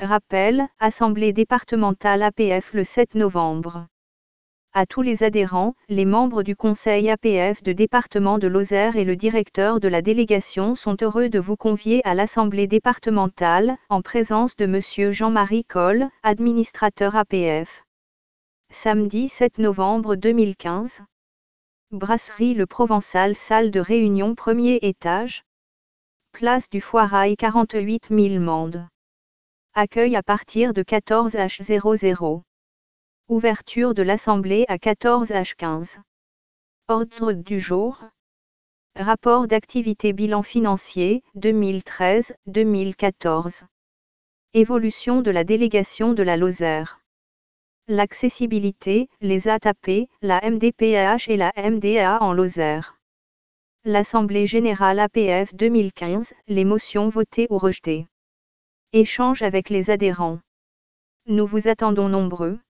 Rappel, Assemblée départementale APF le 7 novembre. À tous les adhérents, les membres du Conseil APF de département de Lozère et le directeur de la délégation sont heureux de vous convier à l'Assemblée départementale, en présence de Monsieur Jean-Marie Coll, administrateur APF. Samedi 7 novembre 2015. Brasserie Le Provençal, salle de réunion premier étage. Place du Foirail 48 000 Mende. Accueil à partir de 14h00. Ouverture de l'Assemblée à 14h15. Ordre du jour. Rapport d'activité bilan financier, 2013-2014. Évolution de la délégation de la Lozère. L'accessibilité, les ATAP, la MDPH et la MDA en Lozère. L'Assemblée générale APF 2015, les motions votées ou rejetées. Échange avec les adhérents. Nous vous attendons nombreux.